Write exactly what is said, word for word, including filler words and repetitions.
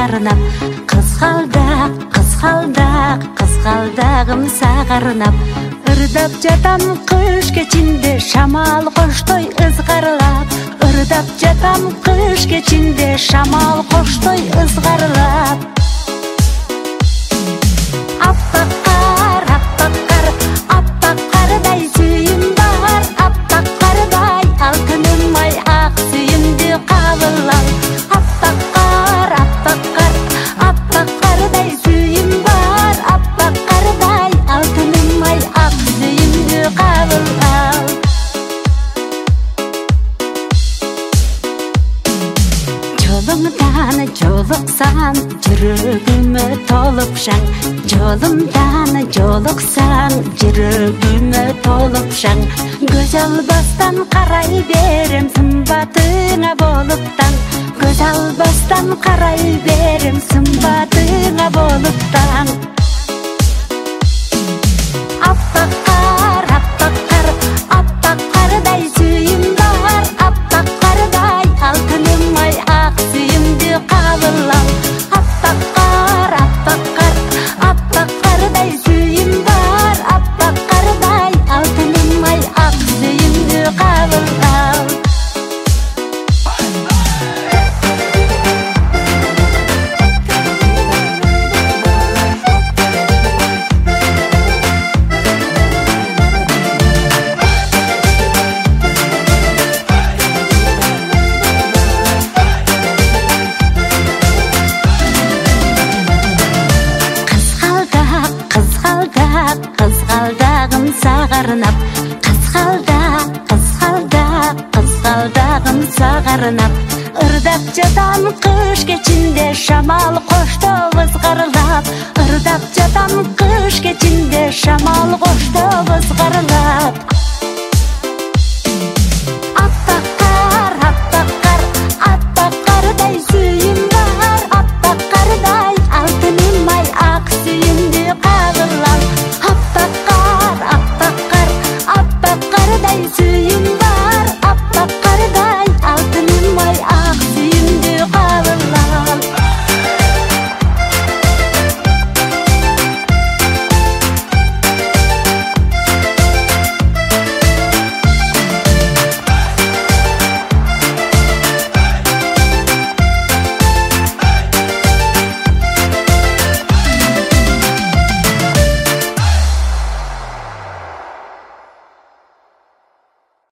сағарынап, қызғалдақ, қызғалдақ, қызғалдағым сағарынап, ырдап жатам қыш кечинде, шамал қоштой ызғарылап, ырдап жатам қыш кечинде, шамал қоштой ызғарылап. Аппақ қар, аппақ қар, аппақ қардай сүйім бар, аппақ қардай алтыным ай, ақ сүйімді қабыл ал. Аппақ қар, аппақ қар, аппақ қардай сүйім бар, аппақ қардай алтыным ай, ақ сүйімді қабыл ал. Жолыңдан жолықсаң, жүрегіме толып шаң, жолымдан жолықсаң, жүрегіме толып шаң, көз албастан қарай берем сымбатыңа болып таң, көз албастан қарай берем сымбатыңа болып таң. Аппақ қар, аппақ қар, аппақ қардай сүйім бар, аппақ қардай алтыным ай, ақ сүйімді қабыл ал. Аппақ қар, аппақ қар, аппақ қардай сүйім бар, аппақ қардай алтыным ай, ақ сүйімді қабыл ал. Қызғалдағым сағарынап, қызғалдақ, қызғалдақ, қызғалдағым сағарынап, ырдап жатам қыш кечинде, шамал қоштоп ызғарылап, ырдап жатам қыш кечинде, шамал қоштоп ызғарылап.